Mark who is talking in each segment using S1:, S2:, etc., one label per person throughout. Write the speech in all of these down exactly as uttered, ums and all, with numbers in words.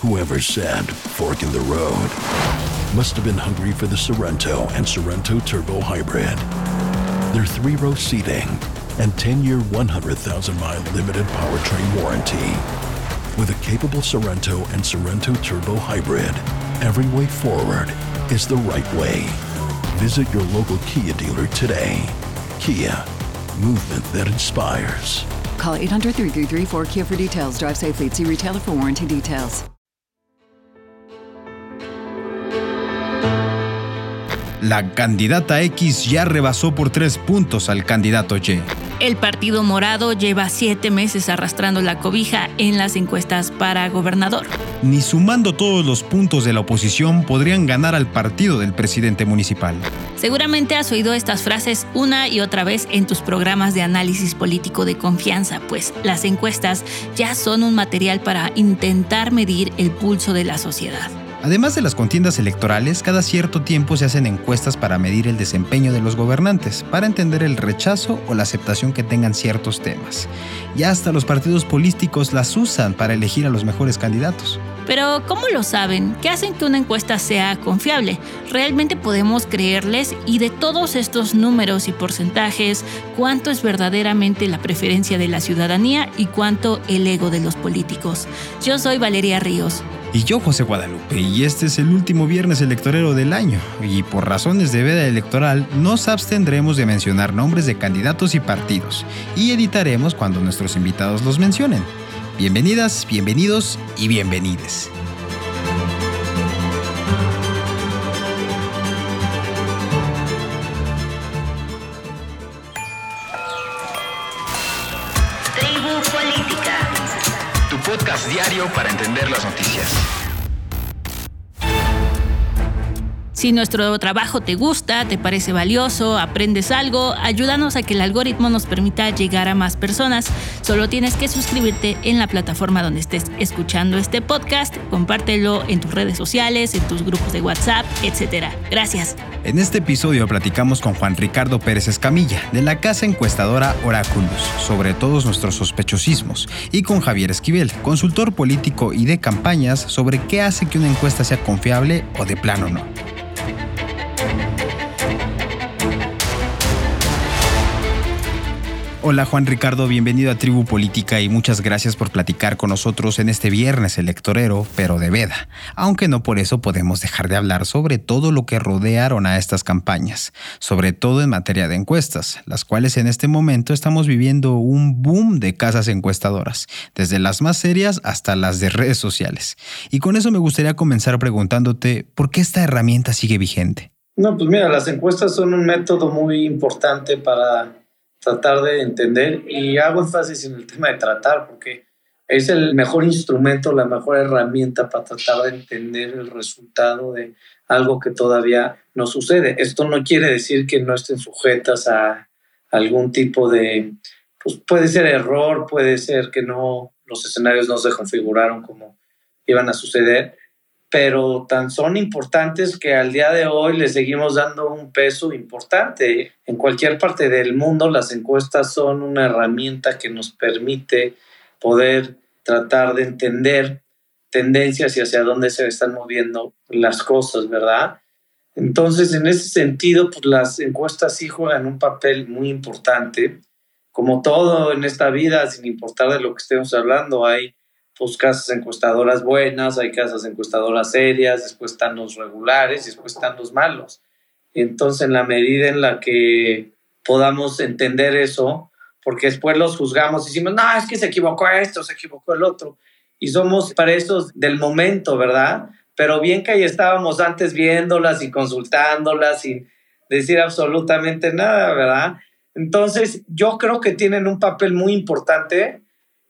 S1: Whoever said fork in the road must have been hungry for the Sorento and Sorento Turbo Hybrid. Their three-row seating and ten-year, one hundred thousand mile limited powertrain warranty. With a capable Sorento and Sorento Turbo Hybrid, every way forward is the right way. Visit your local Kia dealer today. Kia, movement that inspires.
S2: Call eight hundred, three three three, four K I A for details. Drive safely. See retailer for warranty details.
S3: La candidata X ya rebasó por tres puntos al candidato Y.
S4: El Partido Morado lleva siete meses arrastrando la cobija en las encuestas para gobernador.
S3: Ni sumando todos los puntos de la oposición podrían ganar al partido del presidente municipal.
S4: Seguramente has oído estas frases una y otra vez en tus programas de análisis político de confianza, pues las encuestas ya son un material para intentar medir el pulso de la sociedad.
S3: Además de las contiendas electorales, cada cierto tiempo se hacen encuestas para medir el desempeño de los gobernantes, para entender el rechazo o la aceptación que tengan ciertos temas. Y hasta los partidos políticos las usan para elegir a los mejores candidatos.
S4: Pero, ¿cómo lo saben? ¿Qué hacen que una encuesta sea confiable? ¿Realmente podemos creerles? Y de todos estos números y porcentajes, ¿cuánto es verdaderamente la preferencia de la ciudadanía y cuánto el ego de los políticos? Yo soy Valeria Ríos.
S3: Y yo, José Guadalupe, y este es el último viernes electorero del año, y por razones de veda electoral nos abstendremos de mencionar nombres de candidatos y partidos, y editaremos cuando nuestros invitados los mencionen. Bienvenidas, bienvenidos y bienvenides.
S5: Tribu Política.
S6: Tu podcast diario para entender las noticias.
S4: Si nuestro trabajo te gusta, te parece valioso, aprendes algo, ayúdanos a que el algoritmo nos permita llegar a más personas. Solo tienes que suscribirte en la plataforma donde estés escuchando este podcast, compártelo en tus redes sociales, en tus grupos de WhatsApp, etcétera. Gracias.
S3: En este episodio platicamos con Juan Ricardo Pérez Escamilla, de la casa encuestadora Oráculos, sobre todos nuestros sospechosismos, y con Javier Esquivel, consultor político y de campañas, sobre qué hace que una encuesta sea confiable o de plano no. Hola Juan Ricardo, bienvenido a Tribu Política y muchas gracias por platicar con nosotros en este viernes electorero, pero de veda, aunque no por eso podemos dejar de hablar sobre todo lo que rodearon a estas campañas, sobre todo en materia de encuestas, las cuales en este momento estamos viviendo un boom de casas encuestadoras, desde las más serias hasta las de redes sociales. Y con eso me gustaría comenzar preguntándote, ¿por qué esta herramienta sigue vigente?
S7: No, pues mira, las encuestas son un método muy importante para tratar de entender, y hago énfasis en el tema de tratar porque es el mejor instrumento, la mejor herramienta para tratar de entender el resultado de algo que todavía no sucede. Esto no quiere decir que no estén sujetas a algún tipo de, pues puede ser error, puede ser que no, los escenarios no se configuraron como iban a suceder, pero tan son importantes que al día de hoy le seguimos dando un peso importante. En cualquier parte del mundo las encuestas son una herramienta que nos permite poder tratar de entender tendencias y hacia dónde se están moviendo las cosas, ¿verdad? Entonces, en ese sentido, pues las encuestas sí juegan un papel muy importante. Como todo en esta vida, sin importar de lo que estemos hablando, hay pues casas encuestadoras buenas, hay casas encuestadoras serias, después están los regulares y después están los malos. Entonces, en la medida en la que podamos entender eso, porque después los juzgamos y decimos, no, es que se equivocó esto, se equivocó el otro, y somos presos del momento, ¿verdad? Pero bien que ahí estábamos antes viéndolas y consultándolas sin decir absolutamente nada, ¿verdad? Entonces, yo creo que tienen un papel muy importante.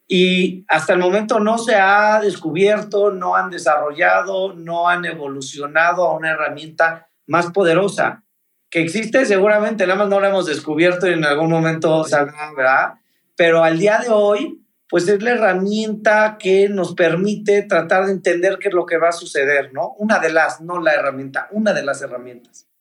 S7: Y hasta el momento no se ha descubierto, no han desarrollado, no han evolucionado a una herramienta más poderosa. Que existe seguramente, nada más no la hemos descubierto y en algún momento saldrá, ¿verdad? Pero al día de hoy, pues es la herramienta que nos permite tratar de entender qué es lo que va a suceder, ¿no? Una de las, no la herramienta, una de las herramientas.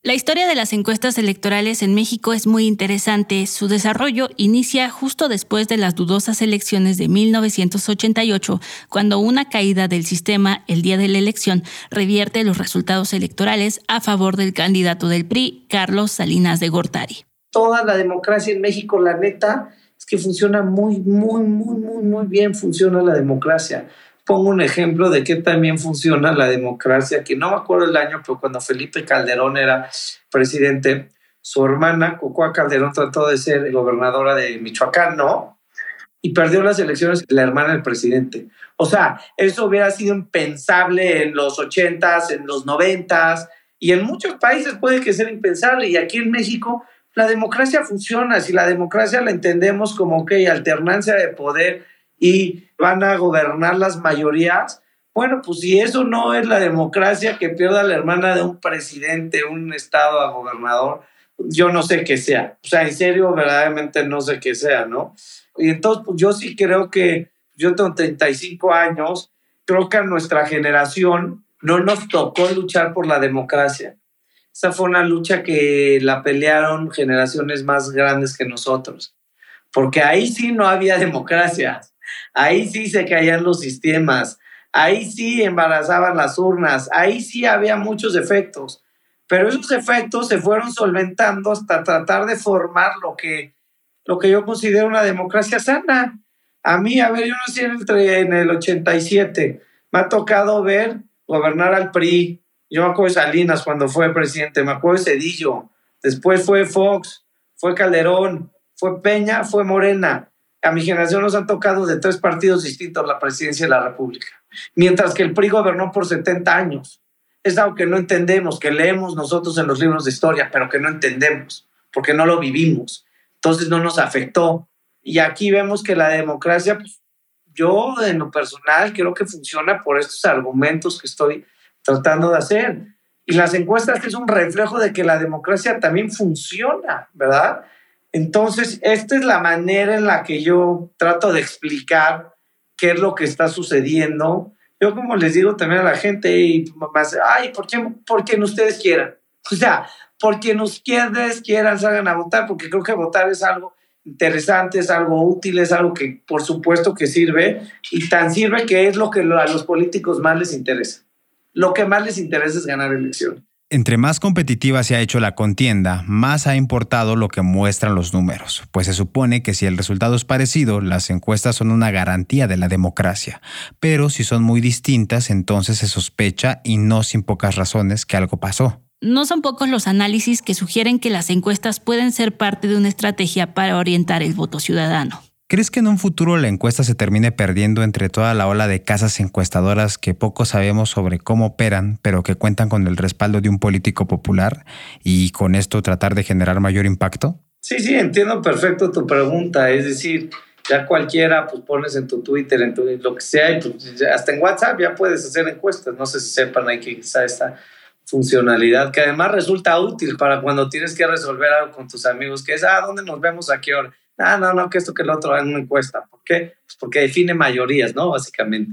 S4: La historia de las encuestas electorales en México es muy interesante. Su desarrollo inicia justo después de las dudosas elecciones de mil novecientos ochenta y ocho, cuando una caída del sistema el día de la elección revierte los resultados electorales a favor del candidato del P R I, Carlos Salinas de Gortari.
S7: Toda la democracia en México, la neta, es que funciona muy, muy, muy, muy, muy bien, funciona la democracia. Pongo un ejemplo de que también funciona la democracia, que no me acuerdo el año, pero cuando Felipe Calderón era presidente, su hermana, Cocoa Calderón, trató de ser gobernadora de Michoacán, ¿no? Y perdió las elecciones la hermana del presidente. O sea, eso hubiera sido impensable en los ochentas, en los noventas, y en muchos países puede que sea impensable. Y aquí en México la democracia funciona. Si la democracia la entendemos como que alternancia de poder y van a gobernar las mayorías, bueno, pues si eso no es la democracia, que pierda la hermana de un presidente, un estado a gobernador, yo no sé qué sea. O sea, en serio, verdaderamente no sé qué sea, ¿no? Y entonces, pues yo sí creo que, yo tengo treinta y cinco años, creo que a nuestra generación no nos tocó luchar por la democracia. Esa fue una lucha que la pelearon generaciones más grandes que nosotros, porque ahí sí no había democracia. Ahí sí se caían los sistemas, ahí sí embarazaban las urnas, ahí sí había muchos efectos, pero esos efectos se fueron solventando hasta tratar de formar lo que, lo que yo considero una democracia sana. A mí, a ver, yo nací en el, en el ochenta y siete, me ha tocado ver gobernar al P R I, yo me acuerdo de Salinas cuando fue presidente, me acuerdo de Zedillo, después fue Fox, fue Calderón, fue Peña, fue Morena. A mi generación nos han tocado de tres partidos distintos la presidencia de la República, mientras que el P R I gobernó por setenta años. Es algo que no entendemos, que leemos nosotros en los libros de historia, pero que no entendemos, porque no lo vivimos. Entonces no nos afectó. Y aquí vemos que la democracia, pues, yo en lo personal creo que funciona por estos argumentos que estoy tratando de hacer. Y las encuestas es un reflejo de que la democracia también funciona, ¿verdad? Entonces, esta es la manera en la que yo trato de explicar qué es lo que está sucediendo. Yo, como les digo también a la gente, y más, ay, ¿por qué, por quien ustedes quieran? O sea, por quien ustedes quieran salgan a votar, porque creo que votar es algo interesante, es algo útil, es algo que por supuesto que sirve, y tan sirve que es lo que a los políticos más les interesa. Lo que más les interesa es ganar elecciones.
S3: Entre más competitiva se ha hecho la contienda, más ha importado lo que muestran los números, pues se supone que si el resultado es parecido, las encuestas son una garantía de la democracia. Pero si son muy distintas, entonces se sospecha, y no sin pocas razones, que algo pasó.
S4: No son pocos los análisis que sugieren que las encuestas pueden ser parte de una estrategia para orientar el voto ciudadano.
S3: ¿Crees que en un futuro la encuesta se termine perdiendo entre toda la ola de casas encuestadoras que poco sabemos sobre cómo operan, pero que cuentan con el respaldo de un político popular, y con esto tratar de generar mayor impacto?
S7: Sí, sí, entiendo perfecto tu pregunta. Es decir, ya cualquiera, pues pones en tu Twitter, en tu, lo que sea, y pues, hasta en WhatsApp ya puedes hacer encuestas. No sé si sepan ahí que está esta funcionalidad, que además resulta útil para cuando tienes que resolver algo con tus amigos, que es, ah, ¿dónde nos vemos? ¿A qué hora? Ah, no, no, que esto, que el otro, en una encuesta. ¿Por qué? Pues porque define mayorías, ¿no? Básicamente.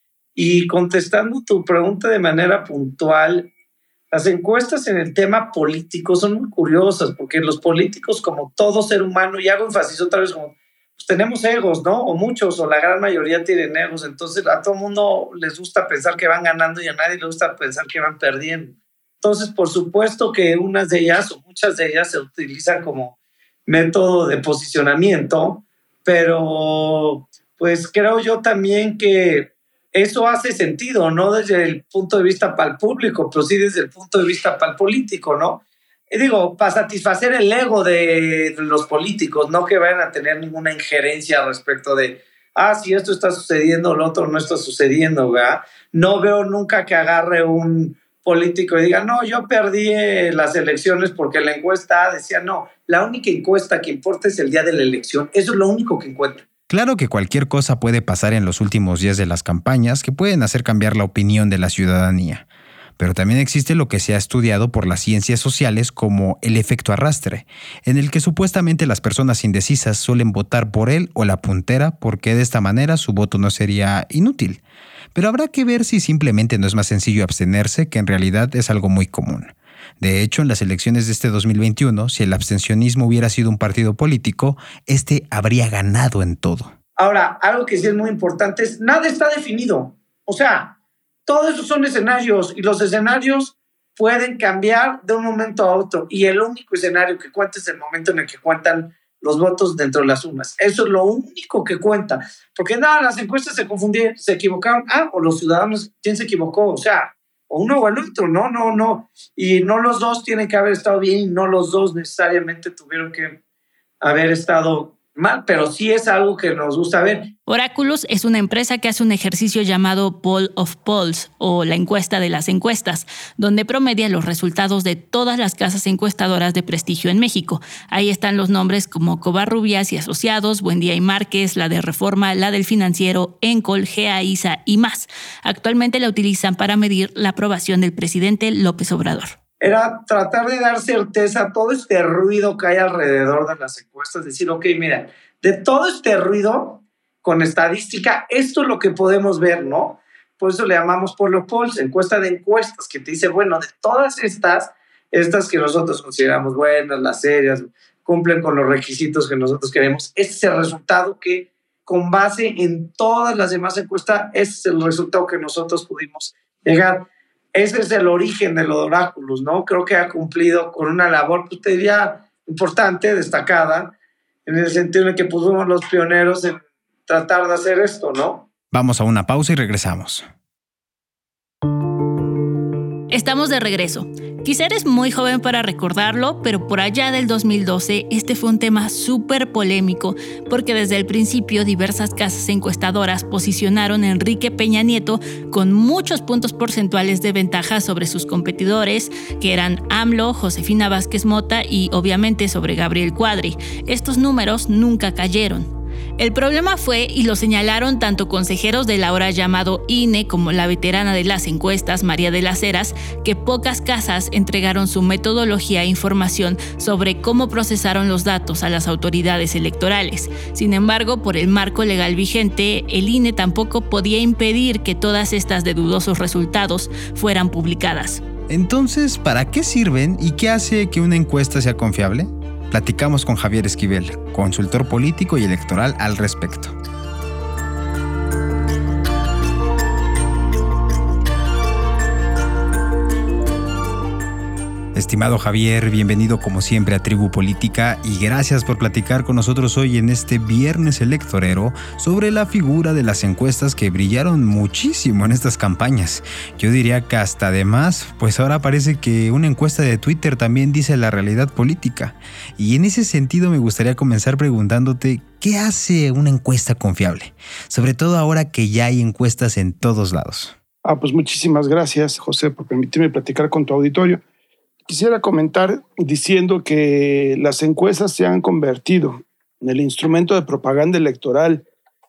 S7: Y contestando tu pregunta de manera puntual, las encuestas en el tema político son muy curiosas, porque los políticos, como todo ser humano, y hago énfasis otra vez, como pues tenemos egos, ¿no? O muchos, o la gran mayoría tienen egos. Entonces a todo el mundo les gusta pensar que van ganando y a nadie le gusta pensar que van perdiendo. Entonces, por supuesto que unas de ellas, o muchas de ellas, se utilizan como método de posicionamiento, pero pues creo yo también que eso hace sentido, no desde el punto de vista para el público, pero sí desde el punto de vista para el político, ¿no? Y digo, para satisfacer el ego de los políticos, no que vayan a tener ninguna injerencia respecto de, ah, si esto está sucediendo, lo otro no está sucediendo, ¿verdad? No veo nunca que agarre un político y diga, no, yo perdí las elecciones porque la encuesta decía, no, la única encuesta que importa es el día de la elección. Eso es lo único que encuentra.
S3: Claro que cualquier cosa puede pasar en los últimos días de las campañas que pueden hacer cambiar la opinión de la ciudadanía. Pero también existe lo que se ha estudiado por las ciencias sociales como el efecto arrastre, en el que supuestamente las personas indecisas suelen votar por él o la puntera porque de esta manera su voto no sería inútil. Pero habrá que ver si simplemente no es más sencillo abstenerse, que en realidad es algo muy común. De hecho, en las elecciones de este dos mil veintiuno, si el abstencionismo hubiera sido un partido político, este habría ganado en todo.
S7: Ahora, algo que sí es muy importante es nada está definido. O sea, todos esos son escenarios y los escenarios pueden cambiar de un momento a otro. Y el único escenario que cuenta es el momento en el que cuentan los votos dentro de las urnas. Eso es lo único que cuenta. Porque nada, las encuestas se confundieron, se equivocaron. Ah, o los ciudadanos, ¿quién se equivocó? O sea, o uno o el otro. No, no, no. Y no los dos tienen que haber estado bien y no los dos necesariamente tuvieron que haber estado mal, pero sí es algo que nos gusta ver.
S4: Oráculos es una empresa que hace un ejercicio llamado Poll of Polls, o la encuesta de las encuestas, donde promedia los resultados de todas las casas encuestadoras de prestigio en México. Ahí están los nombres como Covarrubias y Asociados, Buendía y Márquez, la de Reforma, la del Financiero, Encol, G A I S A y más. Actualmente la utilizan para medir la aprobación del presidente López Obrador.
S7: Era tratar de dar certeza a todo este ruido que hay alrededor de las encuestas, decir, ok, mira, de todo este ruido, con estadística, esto es lo que podemos ver, ¿no? Por eso le llamamos Poll of Polls, encuesta de encuestas, que te dice, bueno, de todas estas, estas que nosotros consideramos buenas, las serias, cumplen con los requisitos que nosotros queremos, este es el resultado que, con base en todas las demás encuestas, este es el resultado que nosotros pudimos llegar. Ese es el origen de los oráculos, ¿no? Creo que ha cumplido con una labor, pues te diría, importante, destacada, en el sentido en que pusimos los pioneros en tratar de hacer esto, ¿no?
S3: Vamos a una pausa y regresamos.
S4: Estamos de regreso. Quizá eres muy joven para recordarlo, pero por allá del dos mil doce este fue un tema súper polémico porque desde el principio diversas casas encuestadoras posicionaron a Enrique Peña Nieto con muchos puntos porcentuales de ventaja sobre sus competidores, que eran AMLO, Josefina Vázquez Mota y obviamente sobre Gabriel Cuadri. Estos números nunca cayeron. El problema fue, y lo señalaron tanto consejeros del ahora llamado I N E como la veterana de las encuestas, María de las Heras, que pocas casas entregaron su metodología e información sobre cómo procesaron los datos a las autoridades electorales. Sin embargo, por el marco legal vigente, el I N E tampoco podía impedir que todas estas de dudosos resultados fueran publicadas.
S3: Entonces, ¿para qué sirven y qué hace que una encuesta sea confiable? Platicamos con Javier Esquivel, consultor político y electoral al respecto. Estimado Javier, bienvenido como siempre a Tribu Política y gracias por platicar con nosotros hoy en este viernes electorero sobre la figura de las encuestas que brillaron muchísimo en estas campañas. Yo diría que hasta además, pues ahora parece que una encuesta de Twitter también dice la realidad política. Y en ese sentido me gustaría comenzar preguntándote, ¿qué hace una encuesta confiable? Sobre todo ahora que ya hay encuestas en todos lados.
S8: Ah, pues muchísimas gracias, José, por permitirme platicar con tu auditorio. Quisiera comentar diciendo que las encuestas se han convertido en el instrumento de propaganda electoral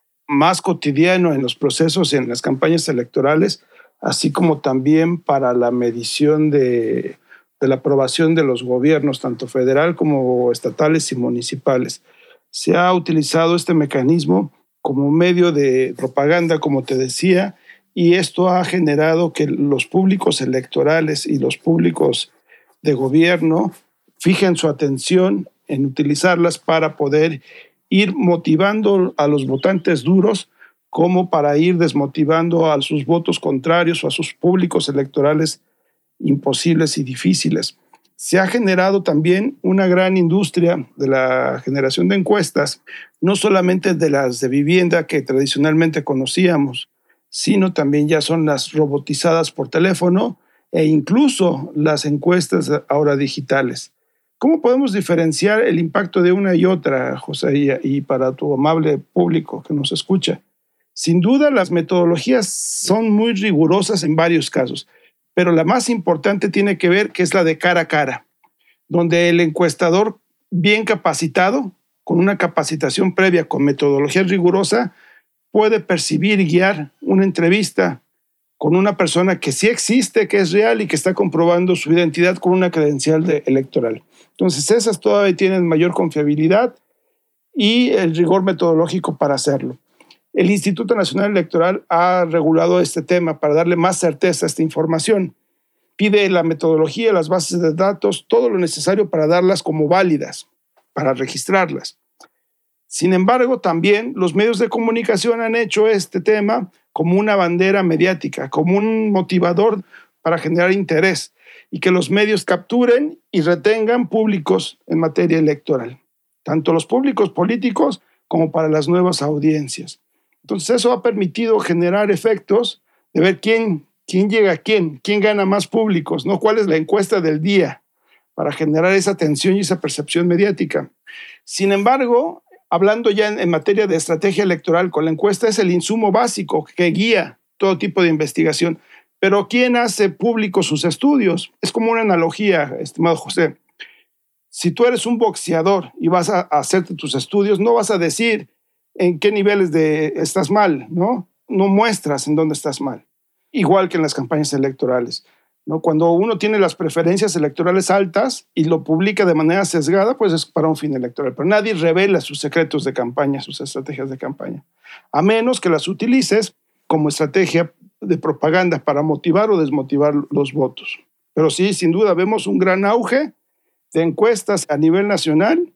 S8: más cotidiano en los procesos y en las campañas electorales, así como también para la medición de, de la aprobación de los gobiernos, tanto federal como estatales y municipales. Se ha utilizado este mecanismo como medio de propaganda, como te decía, y esto ha generado que los públicos electorales y los públicos de gobierno fijen su atención en utilizarlas para poder ir motivando a los votantes duros como para ir desmotivando a sus votos contrarios o a sus públicos electorales imposibles y difíciles. Se ha generado también una gran industria de la generación de encuestas, no solamente de las de vivienda que tradicionalmente conocíamos, sino también ya son las robotizadas por teléfono, e incluso las encuestas ahora digitales. ¿Cómo podemos diferenciar el impacto de una y otra, José, y para tu amable público que nos escucha? Sin duda, las metodologías son muy rigurosas en varios casos, pero la más importante tiene que ver que es la de cara a cara, donde el encuestador bien capacitado, con una capacitación previa con metodología rigurosa, puede percibir y guiar una entrevista con una persona que sí existe, que es real y que está comprobando su identidad con una credencial de electoral. Entonces, esas todavía tienen mayor confiabilidad y el rigor metodológico para hacerlo. El Instituto Nacional Electoral ha regulado este tema para darle más certeza a esta información. Pide la metodología, las bases de datos, todo lo necesario para darlas como válidas, para registrarlas. Sin embargo, también los medios de comunicación han hecho este tema como una bandera mediática, como un motivador para generar interés y que los medios capturen y retengan públicos en materia electoral, tanto los públicos políticos como para las nuevas audiencias. Entonces eso ha permitido generar efectos de ver quién, quién llega a quién, quién gana más públicos, ¿no? ¿Cuál es la encuesta del día para generar esa atención y esa percepción mediática? Sin embargo, hablando ya en, en materia de estrategia electoral, con la encuesta es el insumo básico que guía todo tipo de investigación. Pero ¿quién hace público sus estudios? Es como una analogía, estimado José. Si tú eres un boxeador y vas a hacerte tus estudios, no vas a decir en qué niveles de estás mal, ¿no? No muestras en dónde estás mal. Igual que en las campañas electorales, ¿no? Cuando uno tiene las preferencias electorales altas y lo publica de manera sesgada, pues es para un fin electoral. Pero nadie revela sus secretos de campaña, sus estrategias de campaña, a menos que las utilices como estrategia de propaganda para motivar o desmotivar los votos. Pero sí, sin duda, vemos un gran auge de encuestas a nivel nacional,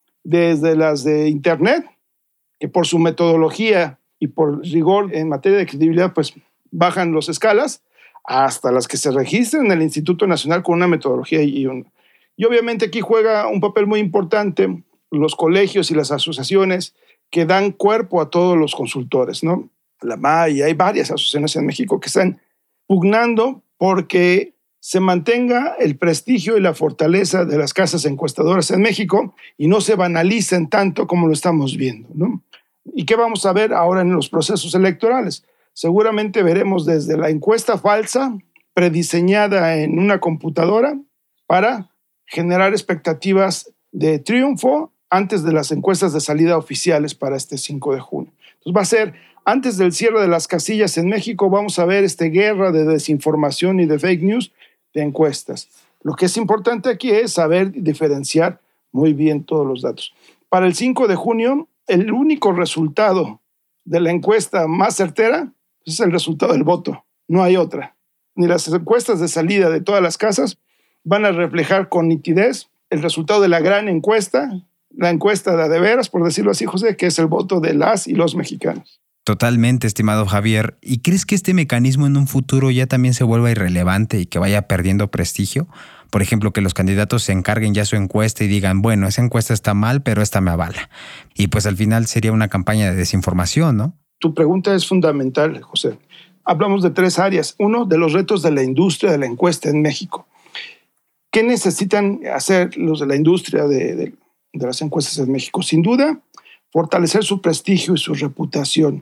S8: desde las de Internet, que por su metodología y por rigor en materia de credibilidad, pues bajan las escalas, hasta las que se registran en el Instituto Nacional con una metodología y un... Y obviamente aquí juega un papel muy importante los colegios y las asociaciones que dan cuerpo a todos los consultores, ¿no? La M A I, hay varias asociaciones en México que están pugnando porque se mantenga el prestigio y la fortaleza de las casas encuestadoras en México y no se banalicen tanto como lo estamos viendo, ¿no? ¿Y qué vamos a ver ahora en los procesos electorales? Seguramente veremos desde la encuesta falsa, prediseñada en una computadora para generar expectativas de triunfo antes de las encuestas de salida oficiales para este cinco de junio. Entonces va a ser, antes del cierre de las casillas en México, vamos a ver esta guerra de desinformación y de fake news de encuestas. Lo que es importante aquí es saber diferenciar muy bien todos los datos. Para el cinco de junio, el único resultado de la encuesta más certera es el resultado del voto. No hay otra. Ni las encuestas de salida de todas las casas van a reflejar con nitidez el resultado de la gran encuesta, la encuesta de a de veras, por decirlo así, José, que es el voto de las y los mexicanos.
S3: Totalmente, estimado Javier. ¿Y crees que este mecanismo en un futuro ya también se vuelva irrelevante y que vaya perdiendo prestigio? Por ejemplo, que los candidatos se encarguen ya su encuesta y digan, bueno, esa encuesta está mal, pero esta me avala. Y pues al final sería una campaña de desinformación, ¿no?
S8: Tu pregunta es fundamental, José. Hablamos de tres áreas. Uno, de los retos de la industria de la encuesta en México. ¿Qué necesitan hacer los de la industria de, de, de las encuestas en México? Sin duda, fortalecer su prestigio y su reputación.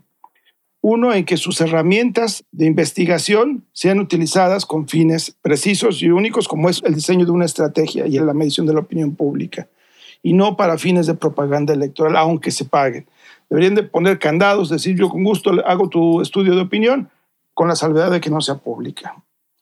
S8: Uno, en que sus herramientas de investigación sean utilizadas con fines precisos y únicos, como es el diseño de una estrategia y la medición de la opinión pública, y no para fines de propaganda electoral, aunque se paguen. Deberían de poner candados, decir, yo con gusto hago tu estudio de opinión, con la salvedad de que no sea pública.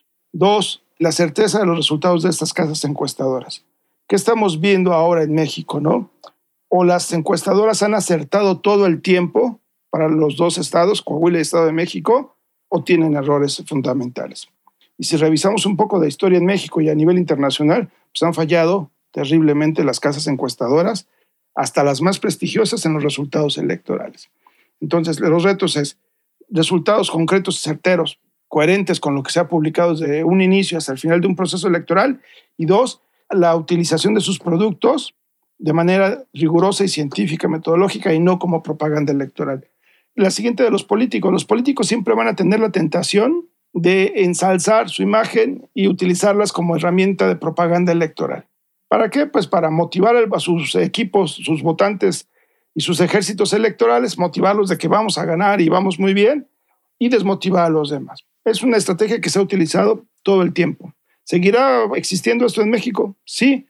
S8: Dos, la certeza de los resultados de estas casas encuestadoras. ¿Qué estamos viendo ahora en México, no? O las encuestadoras han acertado todo el tiempo para los dos estados, Coahuila y Estado de México, o tienen errores fundamentales. Y si revisamos un poco de historia en México y a nivel internacional, pues han fallado terriblemente las casas encuestadoras, hasta las más prestigiosas en los resultados electorales. Entonces, los retos es resultados concretos y certeros, coherentes con lo que se ha publicado desde un inicio hasta el final de un proceso electoral, y dos, la utilización de sus productos de manera rigurosa y científica, metodológica, y no como propaganda electoral. La siguiente de los políticos. Los políticos siempre van a tener la tentación de ensalzar su imagen y utilizarlas como herramienta de propaganda electoral. ¿Para qué? Pues para motivar a sus equipos, sus votantes y sus ejércitos electorales, motivarlos de que vamos a ganar y vamos muy bien, y desmotivar a los demás. Es una estrategia que se ha utilizado todo el tiempo. ¿Seguirá existiendo esto en México? Sí.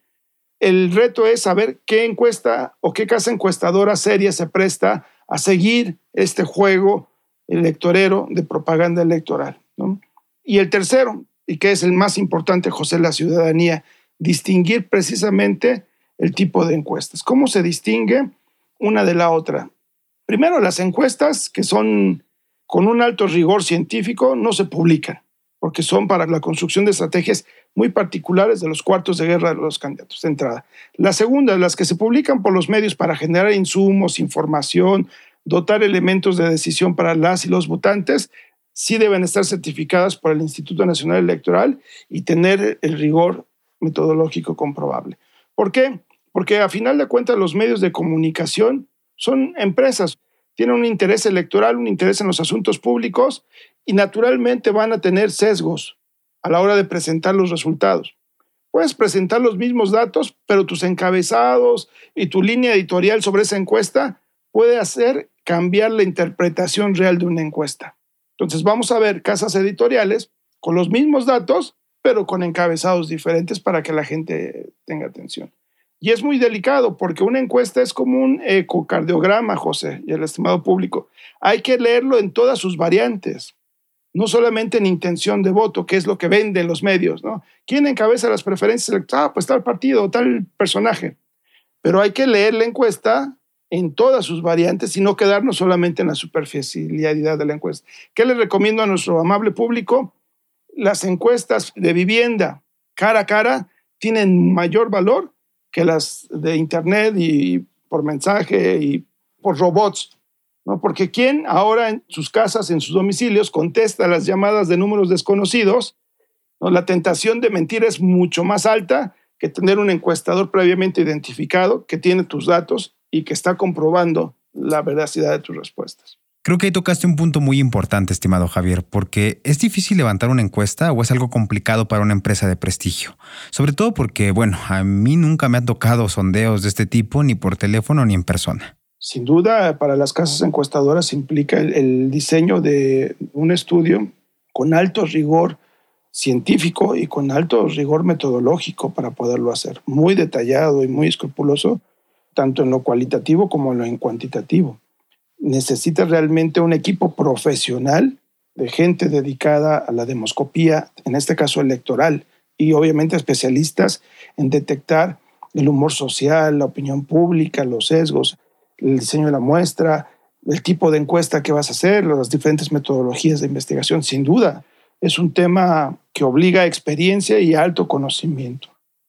S8: El reto es saber qué encuesta o qué casa encuestadora seria se presta a seguir este juego electorero de propaganda electoral, ¿no? Y el tercero, y que es el más importante, José, la ciudadanía, distinguir precisamente el tipo de encuestas. ¿Cómo se distingue una de la otra? Primero, las encuestas que son con un alto rigor científico no se publican. porque son para la construcción de estrategias muy particulares de los cuartos de guerra de los candidatos de entrada. La segunda, las que se publican por los medios para generar insumos, información, dotar elementos de decisión para las y los votantes, sí deben estar certificadas por el Instituto Nacional Electoral y tener el rigor metodológico comprobable. ¿Por qué? Porque a final de cuentas los medios de comunicación son empresas, tienen un interés electoral, un interés en los asuntos públicos y naturalmente van a tener sesgos a la hora de presentar los resultados. Puedes presentar los mismos datos, pero tus encabezados y tu línea editorial sobre esa encuesta puede hacer cambiar la interpretación real de una encuesta. Entonces vamos a ver casas editoriales con los mismos datos, pero con encabezados diferentes para que la gente tenga atención. Y es muy delicado porque una encuesta es como un ecocardiograma, José, y el estimado público. Hay que leerlo en todas sus variantes, no solamente en intención de voto, que es lo que venden los medios, ¿no? ¿Quién encabeza las preferencias electorales? Ah, pues tal partido, tal personaje. Pero hay que leer la encuesta en todas sus variantes y no quedarnos solamente en la superficialidad de la encuesta. ¿Qué le recomiendo a nuestro amable público? Las encuestas de vivienda cara a cara tienen mayor valor que las de internet y por mensaje y por robots, ¿no? Porque ¿quién ahora en sus casas, en sus domicilios, contesta las llamadas de números desconocidos? ¿No? La tentación de mentir es mucho más alta que tener un encuestador previamente identificado que tiene tus datos y que está comprobando la veracidad de tus respuestas.
S3: Creo que ahí tocaste un punto muy importante, estimado Javier, porque ¿es difícil levantar una encuesta o es algo complicado para una empresa de prestigio? Sobre todo porque, bueno, a mí nunca me han tocado sondeos de este tipo, ni por teléfono ni en persona.
S8: Sin duda, para las casas encuestadoras implica el, el diseño de un estudio con alto rigor científico y con alto rigor metodológico para poderlo hacer. Muy detallado y muy escrupuloso, tanto en lo cualitativo como en lo cuantitativo. Necesita realmente un equipo profesional de gente dedicada a la demoscopía, en este caso electoral, y obviamente especialistas en detectar el humor social, la opinión pública, los sesgos, el diseño de la muestra, el tipo de encuesta que vas a hacer, las diferentes metodologías de investigación. Sin duda, es un tema que obliga a experiencia y alto conocimiento.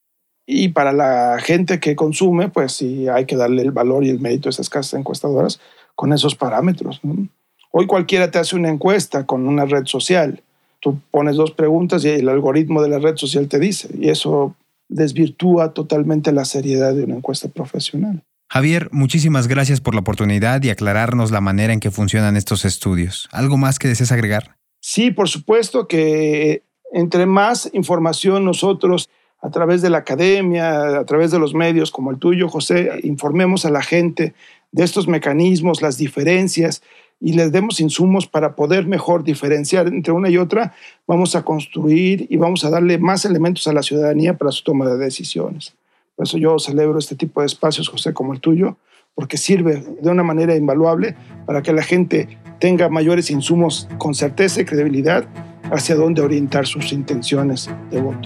S8: Y para la gente que consume, pues sí hay que darle el valor y el mérito a esas casas encuestadoras con esos parámetros, ¿no? Hoy cualquiera te hace una encuesta con una red social. Tú pones dos preguntas y el algoritmo de la red social te dice, y eso desvirtúa totalmente la seriedad de una encuesta profesional.
S3: Javier, muchísimas gracias por la oportunidad y aclararnos la manera en que funcionan estos estudios. ¿Algo más que desees agregar?
S8: Sí, por supuesto que entre más información nosotros a través de la academia, a través de los medios como el tuyo, José, informemos a la gente de estos mecanismos, las diferencias, y les demos insumos para poder mejor diferenciar entre una y otra, vamos a construir y vamos a darle más elementos a la ciudadanía para su toma de decisiones. Por eso yo celebro este tipo de espacios, José, como el tuyo, porque sirve de una manera invaluable para que la gente tenga mayores insumos con certeza y credibilidad hacia dónde orientar sus intenciones de voto.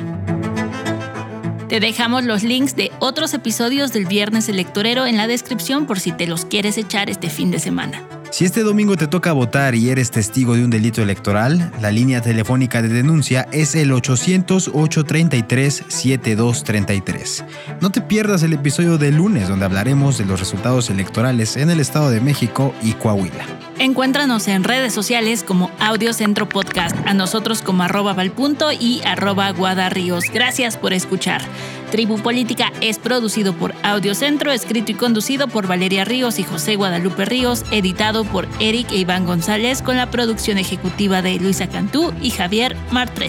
S4: Te dejamos los links de otros episodios del Viernes Electorero en la descripción por si te los quieres echar este fin de semana.
S3: Si este domingo te toca votar y eres testigo de un delito electoral, la línea telefónica de denuncia es el ochocientos, ocho treinta y tres, setenta y dos treinta y tres. No te pierdas el episodio del lunes donde hablaremos de los resultados electorales en el Estado de México y Coahuila.
S4: Encuéntranos en redes sociales como Audio Centro Podcast, a nosotros como arroba valpunto y arroba guadarríos. Gracias por escuchar. Tribu Política es producido por Audio Centro, escrito y conducido por Valeria Ríos y José Guadalupe Ríos, editado por Eric e Iván González, con la producción ejecutiva de Luisa Cantú y Javier Martret.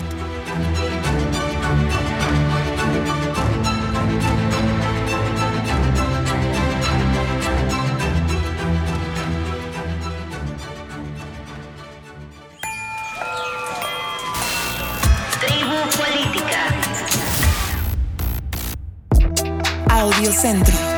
S5: Tribu Política.
S9: Audio Centro.